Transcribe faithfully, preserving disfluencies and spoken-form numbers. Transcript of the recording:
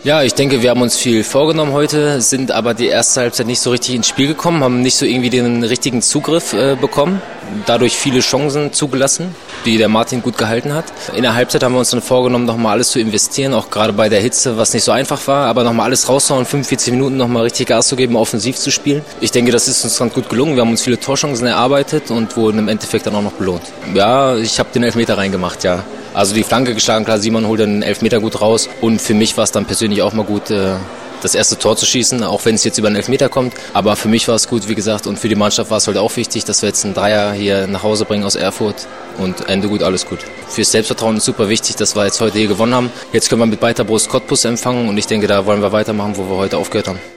Ja, ich denke, wir haben uns viel vorgenommen heute, sind aber die erste Halbzeit nicht so richtig ins Spiel gekommen, haben nicht so irgendwie den richtigen Zugriff äh, bekommen, dadurch viele Chancen zugelassen, die der Martin gut gehalten hat. In der Halbzeit haben wir uns dann vorgenommen, nochmal alles zu investieren, auch gerade bei der Hitze, was nicht so einfach war, aber nochmal alles raushauen, fünfundvierzig Minuten nochmal richtig Gas zu geben, offensiv zu spielen. Ich denke, das ist uns ganz gut gelungen, wir haben uns viele Torchancen erarbeitet und wurden im Endeffekt dann auch noch belohnt. Ja, ich habe den Elfmeter reingemacht, ja. Also die Flanke geschlagen, klar, Simon holt den Elfmeter gut raus und für mich war es dann persönlich auch mal gut, das erste Tor zu schießen, auch wenn es jetzt über den Elfmeter kommt. Aber für mich war es gut, wie gesagt, und für die Mannschaft war es halt auch wichtig, dass wir jetzt einen Dreier hier nach Hause bringen aus Erfurt und Ende gut, alles gut. Fürs Selbstvertrauen ist super wichtig, dass wir jetzt heute hier gewonnen haben. Jetzt können wir mit breiter Brust Cottbus empfangen und ich denke, da wollen wir weitermachen, wo wir heute aufgehört haben.